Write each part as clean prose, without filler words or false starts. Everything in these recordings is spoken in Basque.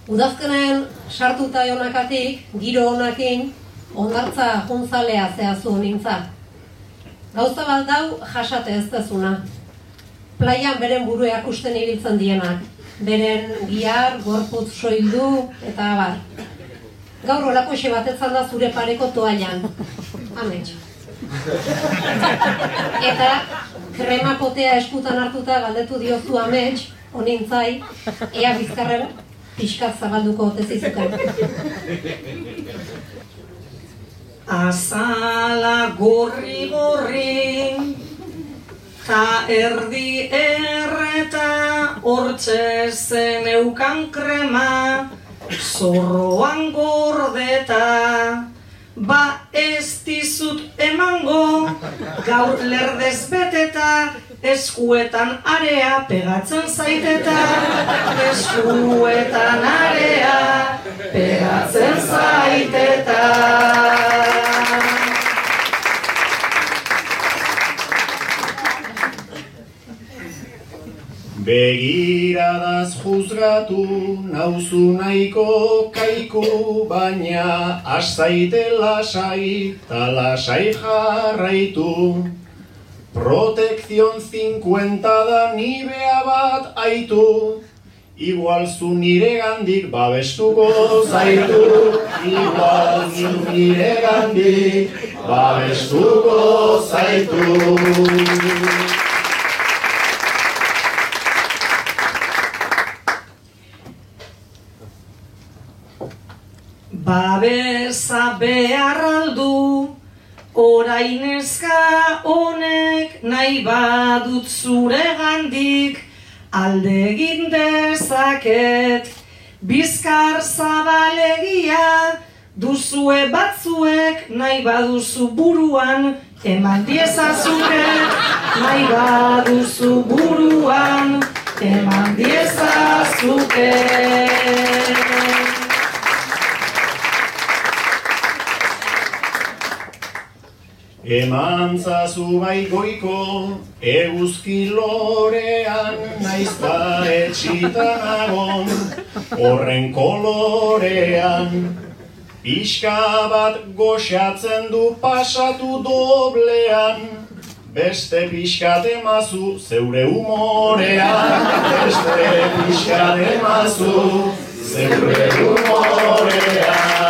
Udazkenen sartuta honakatik, giro honakin, ondartza juntzalea zehazu nintza. Gauza bat dau jasate ez dezuna. Plaian beren buru erakusten ibiltzen dienak. Beren gihar, gorputz soildu eta abar. Gaur olako batetzan da zure pareko toallan. Amets. Eta krema potea eskutan hartuta galdetu diozu amets, honintzai, ea bizkarren pixkat zabalduko otezizuken. Azala gorri-gorri, ta erdi erreta, hortxe zen eukan krema, zorroan gordeta. Ba ez dizut emango, gaur lerdez beteta, eskuetan area pegatzen zaiteta, eskuetan area pegatzen zaiteta. Begiradaz juzgatu, nauzu nahiko kaiku, baina azaite lasai, ta lasai jarraitu. Protekzion 50 da nibea bat aitu, igual zu nire gandik babestuko zaitu, igual zu nire gandik babestuko zaitu. Babesa behar aldu, orain eska honek nahi badut zure gandik, alde egin dezaket. Bizkar zabalegia duzue batzuek, nahi baduzu buruan, eman diezazuke. Nahi baduzu buruan, eman diezazuke. Emantzazu bai goiko, eguzki lorean, naizta etxitan agon, horren kolorean. Pixka bat goxatzen du pasatu doblean, beste pixkat emazu zeure humorean, beste pixkat emazu zeure humorean.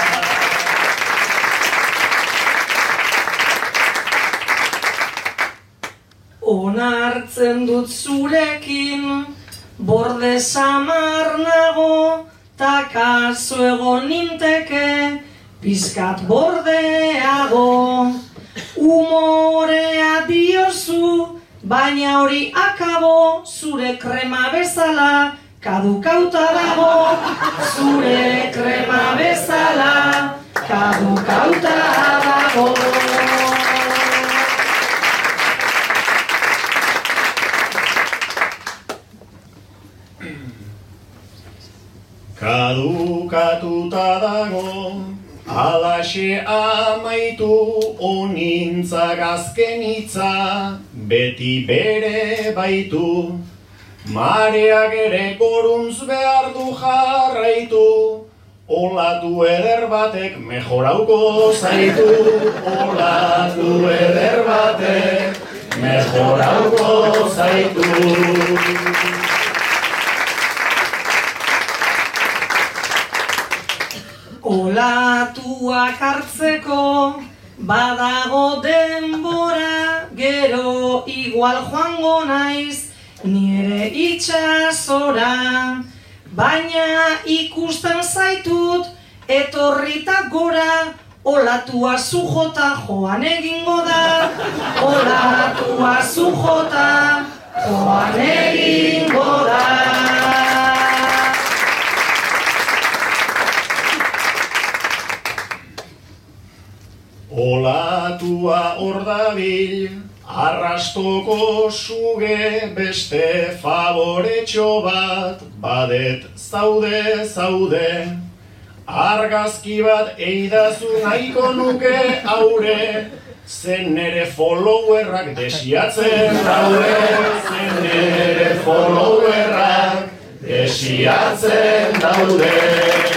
Onartzen dut zurekin, borde samar nago, ta kaso egon ninteke, pizkat bordeago. Umorea diozu, baina hori akabo, zure krema bezala, kadukauta dago. Zure krema bezala, kadukauta dago. Kadukatuta dago, alaxe amaitu, onintza gazkenitza, beti bere baitu. Mareak ere goruntz behar du jarraitu, olatu eder batek mejorauko zaitu. Olatu eder batek mejorauko zaitu. Olatuak hartzeko badago denbora, gero igual joango naiz nire itsasora. Baina ikusten zaitut etorrita gora, olatua zujota joan egingo da. Olatua zujota joan egingo da. Olatua hor dabil, arrastoko suge, beste favoretxo bat, badet zaude. Argazki bat eidazu nahiko nuke aure, zen nere followerrak desiatzen daude. Zen nere followerrak desiatzen daude.